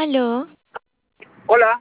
Aló, Hola,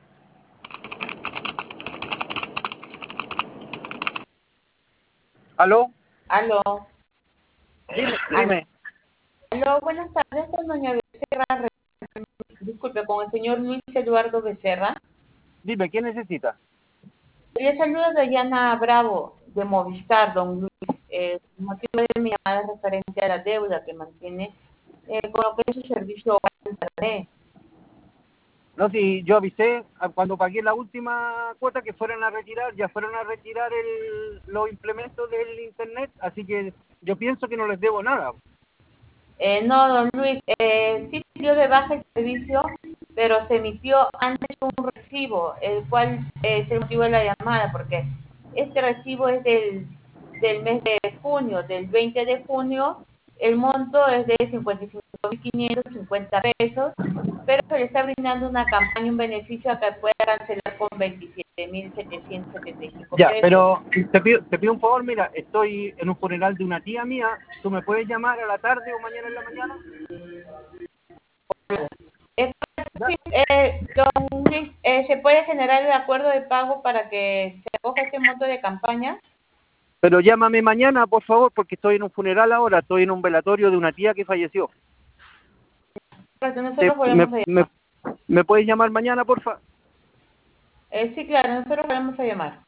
aló, Aló, dime, aló, buenas tardes, con doña Becerra. Disculpe, con el señor Luis Eduardo Becerra. dime, ¿qué necesita? Le saluda Dayana Bravo, de Movistar, don Luis. El motivo de mi llamada es referente a la deuda que mantiene con lo que es su servicio de internet. No, si yo avisé cuando pagué la última cuota que fueran a retirar, ya fueron a retirar los implementos del internet, así que yo pienso que no les debo nada. No, don Luis, sí se dio de baja el servicio, pero se emitió antes un recibo, el cual es el motivo de la llamada, porque este recibo es del mes de junio, del 20 de junio, el monto es de 55.550 pesos, pero se le está brindando una campaña, un beneficio a que pueda cancelar con 27.775 Ya, pesos. pero te pido un favor, mira, estoy en un funeral de una tía mía, ¿tú me puedes llamar a la tarde o mañana en la mañana? Eh, Ya. sí, don Luis, ¿se puede generar el acuerdo de pago para que se acoja este monto de campaña? Pero llámame mañana, por favor, porque estoy en un funeral ahora, estoy en un velatorio de una tía que falleció. Correcto, ¿Te- nosotros me, volvemos a me, llamar. ¿Me puedes llamar mañana, por favor? Sí, claro, nosotros volvemos a llamar.